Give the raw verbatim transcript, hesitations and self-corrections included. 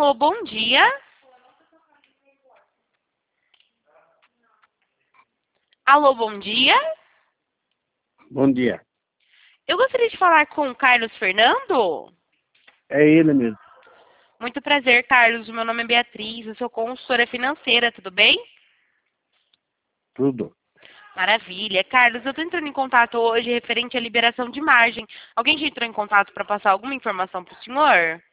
Alô, bom dia. Alô, bom dia. Bom dia. Eu gostaria de falar com o Carlos Fernando. É ele mesmo. Muito prazer, Carlos. O meu nome é Beatriz, eu sou consultora financeira, tudo bem? Tudo. Maravilha. Carlos, eu estou entrando em contato hoje referente à liberação de margem. Alguém já entrou em contato para passar alguma informação para o senhor?